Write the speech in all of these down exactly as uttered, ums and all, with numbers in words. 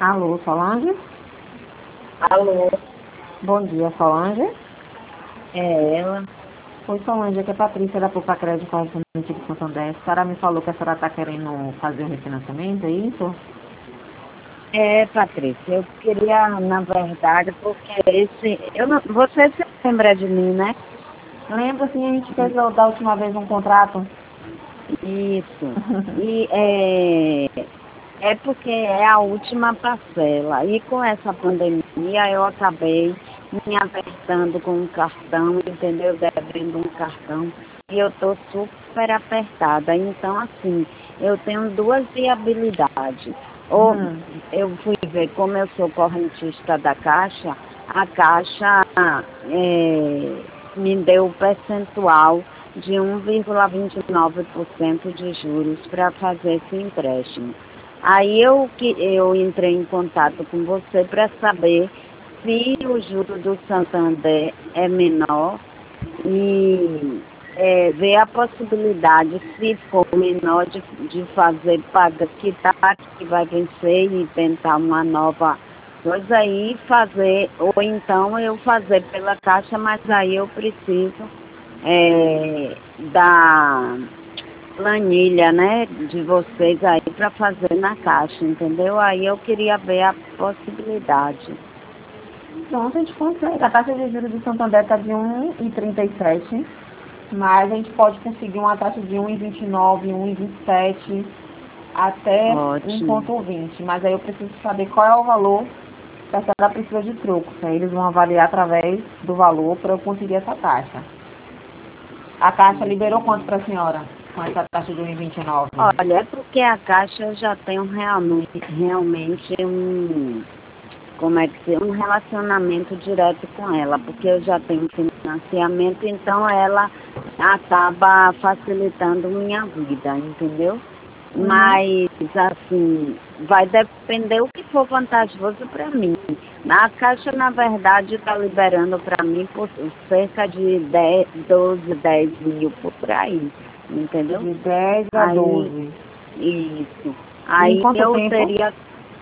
Alô, Solange? Alô, Bom dia, Solange. é ela? Oi, Solange, aqui é a Patrícia da Poupa Crédito Correspondente de Santander. A senhora me falou que a senhora está querendo fazer um refinanciamento, é isso? É, Patrícia, eu queria, na verdade, porque esse. Eu não, você se lembra de mim, né? Lembra, sim, a gente fez da última vez um contrato? Isso. E é, é porque é a última parcela. E com essa pandemia eu acabei me apertando com um cartão, entendeu? Devendo um cartão. E eu tô super apertada. Então, assim, eu tenho duas viabilidades. Ou Hum. eu fui ver, como eu sou correntista da Caixa, a Caixa é, me deu o percentual de um vírgula vinte e nove por cento de juros para fazer esse empréstimo. Aí eu, que, eu entrei em contato com você para saber se o juro do Santander é menor e é, ver a possibilidade, se for menor, de, de fazer paga quitar que vai vencer e tentar uma nova coisa aí, fazer, ou então eu fazer pela Caixa, mas aí eu preciso é, da planilha, né, de vocês aí para fazer na Caixa, entendeu? Aí eu queria ver a possibilidade. Pronto, a gente consegue. A taxa de juros do Santander está de um vírgula trinta e sete, mas a gente pode conseguir uma taxa de um vírgula vinte e nove, um vírgula vinte e sete, até um Ótimo. vírgula vinte. Mas aí eu preciso saber qual é o valor que a senhora precisa de troco. Aí eles vão avaliar através do valor para eu conseguir essa taxa. A Caixa liberou quanto para a senhora com essa taxa de um vírgula vinte e nove? Olha, é porque a Caixa eu já tenho realmente, realmente um, como é que se, um relacionamento direto com ela, porque eu já tenho financiamento, então ela acaba facilitando minha vida, entendeu? Uhum. Mas, assim, vai depender o que for vantajoso para mim. A Caixa, na verdade, está liberando para mim por cerca de dez, doze, dez mil por aí, entendeu? De dez a Aí, doze. isso. E em Aí quanto eu tempo? teria.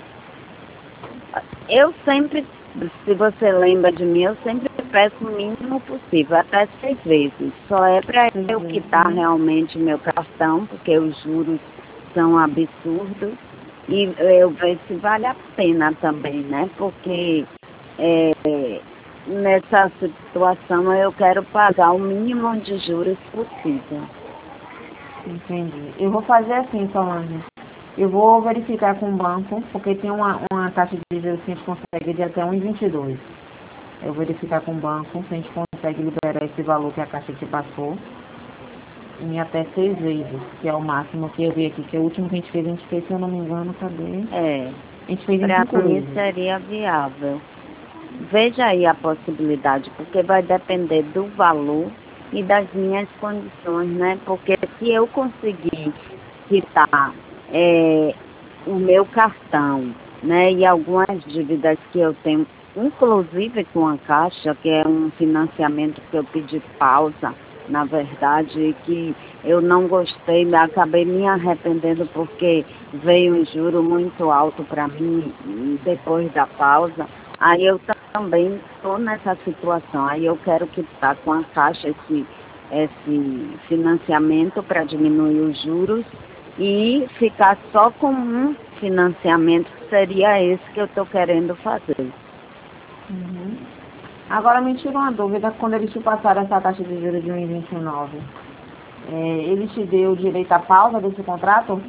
Eu sempre, se você lembra de mim, eu sempre peço o mínimo possível, até seis vezes. Só é para Seis eu vezes. quitar Uhum. realmente o meu cartão, porque os juros são absurdos. E eu ver se vale a pena também, né? Porque é, nessa situação eu quero pagar o mínimo de juros possível. Entendi. Eu vou fazer assim, Solange. Eu vou verificar com o banco, porque tem uma, uma taxa de juros que a gente consegue de até um vírgula vinte e dois. Eu vou verificar com o banco se a gente consegue liberar esse valor que a Caixa te passou em até seis vezes, que é o máximo que eu vi aqui, que é o último que a gente fez, a gente fez, se eu não me engano, cadê? É, A gente fez em para cinco mim vezes. seria viável. Veja aí a possibilidade, porque vai depender do valor e das minhas condições, né? Porque se eu conseguir quitar é, o meu cartão, né, e algumas dívidas que eu tenho, inclusive com a Caixa, que é um financiamento que eu pedi pausa, na verdade, que eu não gostei, me- acabei me arrependendo porque veio um juro muito alto para mim depois da pausa. Aí eu também estou nessa situação. Aí eu quero quitar com a Caixa esse, esse financiamento para diminuir os juros e ficar só com um financiamento, que seria esse que eu estou querendo fazer. Uhum. Agora me tira uma dúvida, quando eles te passaram essa taxa de juros de um vírgula vinte e nove, é, ele te deu direito à pausa desse contrato?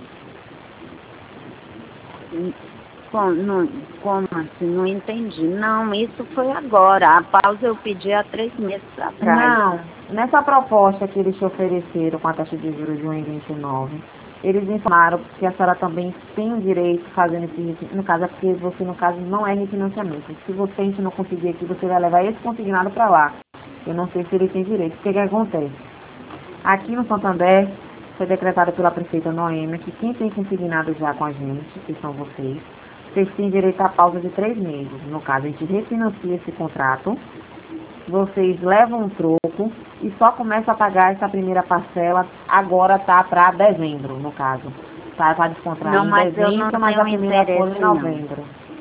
E com- não- como assim? Não entendi. Não, isso foi agora. A pausa eu pedi há três meses atrás. Não, nessa proposta que eles te ofereceram com a taxa de juros de um vírgula vinte e nove, eles informaram que a senhora também tem o direito fazendo esse refi- no caso é porque você no caso não é refinanciamento. Se você a gente não conseguir aqui, você vai levar esse consignado para lá. Eu não sei se ele tem direito. O que que acontece? Aqui no Santander foi decretado pela prefeita Noêmia que quem tem consignado já com a gente, que são vocês, vocês têm direito à pausa de três meses. No caso, a gente refinancia esse contrato, vocês levam um troco e só começa a pagar essa primeira parcela, agora tá para dezembro, no caso. Tá para descontar Não, em mas eu não dezembro, mas a tenho primeira folha em interesse, não. novembro.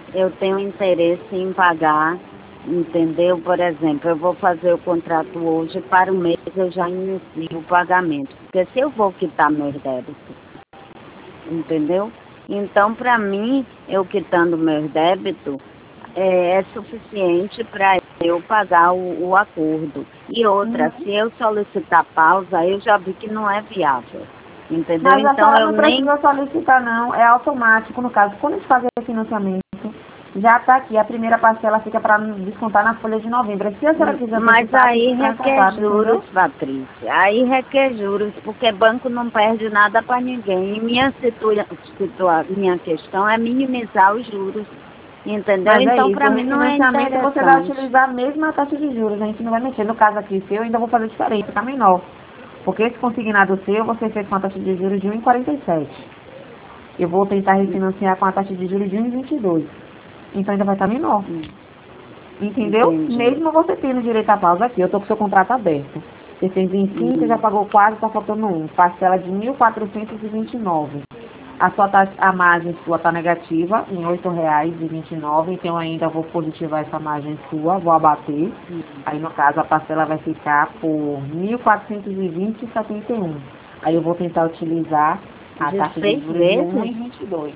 eu tenho interesse em pagar, entendeu? Por exemplo, eu vou fazer o contrato hoje, para o mês eu já inicio o pagamento. Porque se eu vou quitar meus débitos, entendeu? Então, para mim, eu quitando meus débitos, é, é suficiente para eu pagar o, o acordo. E outra, Uhum. se eu solicitar pausa, eu já vi que não é viável. Entendeu? Mas a Então, senhora eu não nem... precisa solicitar, não. É automático, no caso. Quando a gente fazer financiamento, já está aqui. A primeira parcela fica para descontar na folha de novembro. Se a senhora quiser Mas antecipar, aí tem que essa requer data, juros, entendeu? Patrícia. Aí requer juros, porque banco não perde nada para ninguém. E minha, situa... situa... minha questão é minimizar os juros. Entendeu? Mas é Então, isso, para o mim não é refinanciamento você vai interessante. utilizar a mesma taxa de juros, a gente não vai mexer. No caso aqui seu, eu ainda vou fazer diferente, ficar menor. Porque esse consignado seu, você fez com a taxa de juros de um vírgula quarenta e sete. Eu vou tentar refinanciar com a taxa de juros de um vírgula vinte e dois. Então ainda vai estar menor. Hum, Entendeu? Entendi. Mesmo você tendo direito à pausa aqui, eu estou com o seu contrato aberto. Você fez em cinco, já Hum, pagou quase, está faltando um. Parcela de mil quatrocentos e e vinte e nove. A sua taxa, a margem sua está negativa em oito reais e vinte e nove, então ainda vou positivar essa margem sua, vou abater. hum. Aí no caso a parcela vai ficar por mil quatrocentos e vinte e setenta e um. Aí eu vou tentar utilizar a De taxa de seis juros de um vezes? vírgula vinte e dois.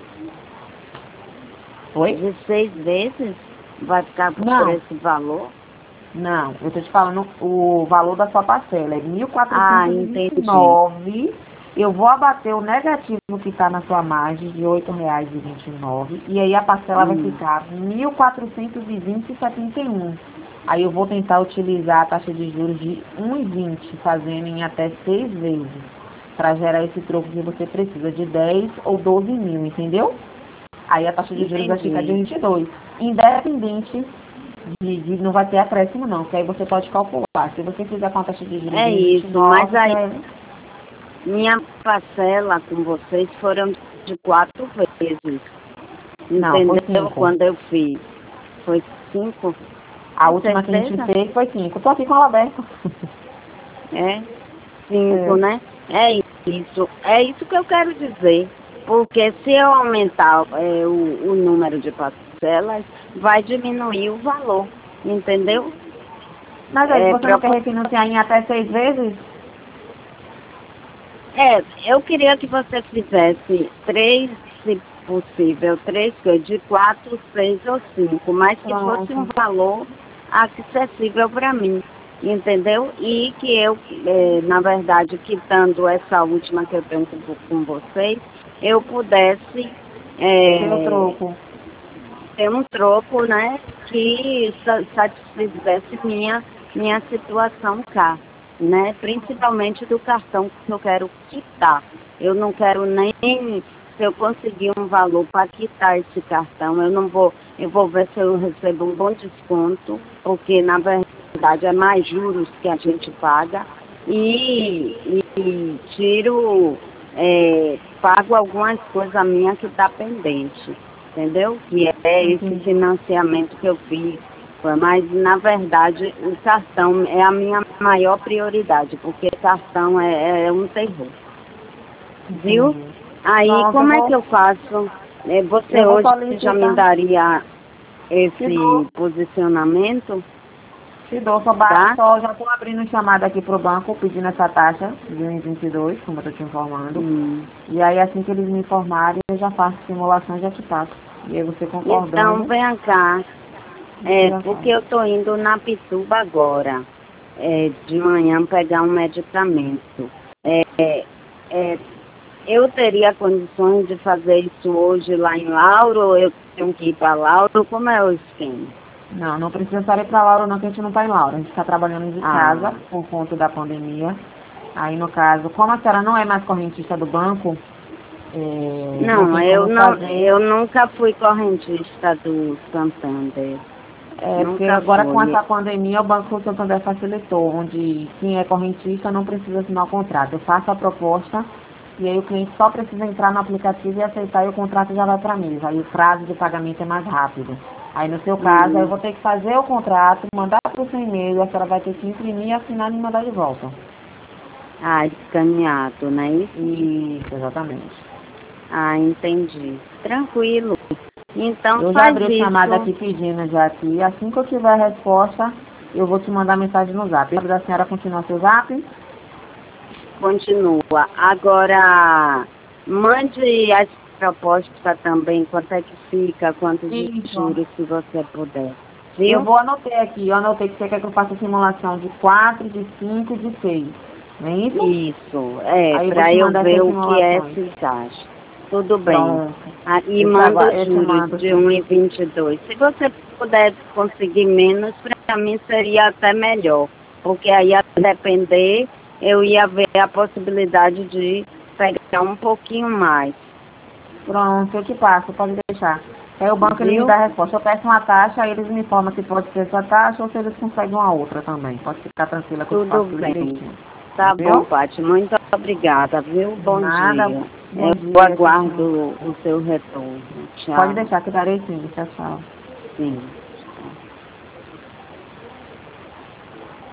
Oi? De seis vezes? Vai ficar por Não, esse valor? não, eu estou te falando o valor da sua parcela, é mil Ah, quatrocentos e vinte e entendi. nove. Eu vou abater o negativo que está na sua margem de oito reais e vinte e nove e aí a parcela vai Hum, ficar mil quatrocentos e vinte e setenta e um. Aí eu vou tentar utilizar a taxa de juros de um vírgula vinte, fazendo em até seis vezes, para gerar esse troco que você precisa de dez ou doze mil, entendeu? Aí a taxa de juros vai ficar de entendi. vinte e dois. Independente de, de não vai ter acréscimo não, que aí você pode calcular. Se você fizer com a taxa de juros de É isso, mas um vírgula vinte e nove, aí é... minha parcela com vocês foram de quatro vezes. Não, foi Entendeu? cinco. Quando eu fiz. Foi cinco? A Com última que a gente certeza? fez foi cinco. Tô aqui com ela aberta. É? Cinco, É. né? É isso. É isso que eu quero dizer. Porque se eu aumentar é, o, o número de parcelas, vai diminuir o valor. Entendeu? Mas aí, É, você não pra, quer refinanciar em até seis vezes? é, eu queria que você fizesse três, se possível, três coisas, de quatro, seis ou cinco, mas que fosse um Pronto. valor acessível para mim, entendeu? E que eu, é, na verdade, quitando essa última que eu tenho com, com vocês, eu pudesse Pelo é, troco. ter um troco, né, que sa- satisfizesse minha, minha situação cá, né, principalmente do cartão que eu quero quitar. Eu não quero nem, se eu conseguir um valor para quitar esse cartão, eu não vou, eu vou ver se eu recebo um bom desconto, porque na verdade é mais juros que a gente paga, e, e tiro, é, pago algumas coisas minhas que está pendente, entendeu? Que é esse Entendi. financiamento que eu fiz. Mas, na verdade, o cartão é a minha maior prioridade, porque cartão é, é um terror, viu? Entendi. Aí, Pronto, eu como é que vou, eu faço? É, Você eu vou hoje já me solicitar. daria Te esse dou. posicionamento, Te dou, só, ba- tá? só já estou abrindo chamada aqui pro banco, pedindo essa taxa de um vírgula vinte e dois, como eu estou te informando. Hum. E aí assim que eles me informarem, eu já faço simulação e já te passo. E aí você Então, concordando, vem cá. você É, já porque faz. eu tô indo na Pituba agora, é, de manhã pegar um medicamento. É, é, eu teria condições de fazer isso hoje lá em Lauro, ou eu tenho que ir para Lauro? Como é o esquema? Não, não precisa sair para Laura não, que a gente não está em Laura. A gente está trabalhando de casa Ah, por conta da pandemia. Aí no caso, como a senhora não é mais correntista do banco, é, não não, tem eu como não, fazer. eu nunca fui correntista do Santander. É, porque Nunca agora com fui. essa pandemia o Banco Santander facilitou, onde quem é correntista não precisa assinar o contrato. Eu faço a proposta e aí o cliente só precisa entrar no aplicativo e aceitar e o contrato já vai para mim. Aí o prazo de pagamento é mais rápido. Aí no seu caso, aí eu Hum, vou ter que fazer o contrato, mandar para o seu e-mail, a senhora vai ter que imprimir, assinar e me mandar de volta. ah, escaneado, não é isso? Isso, exatamente. Ah, entendi. Tranquilo. Então Eu já faz abri a isso. chamada aqui pedindo já aqui. Assim que eu tiver a resposta, eu vou te mandar mensagem no zap. A senhora continua seu zap? Continua. Agora, mande as propostas também, quanto é que fica, quanto de Isso. juros, se você puder. Eu Viu? vou anotei aqui. Eu anotei que você quer que eu faça a simulação de quatro, de cinco e de seis. Não é isso? Isso, é, Aí eu vou para te eu mandar ver essas o que é simulações. esses acham. Tudo bem. Pronto. Ah, e Eu te, manda agua- os eu te juros mando, de sim. um e vinte e dois. Se você puder conseguir menos, para mim seria até melhor. Porque aí, a depender, eu ia ver a possibilidade de pegar um pouquinho mais. Pronto, eu te passo, pode deixar. Aí o banco ele me Viu? dá a resposta. Eu peço uma taxa, aí eles me informam se pode ser essa taxa ou se eles conseguem uma outra também. Pode ficar tranquila que eu te Tudo faço tudo bem. direitinho. Tá bom, Viu? Paty. Muito obrigada, viu? Bom Nada. dia. Bom Eu dia, tchau, aguardo tchau. o seu retorno. Pode Tchau. deixar que darei sim. Tchau, tchau. Sim.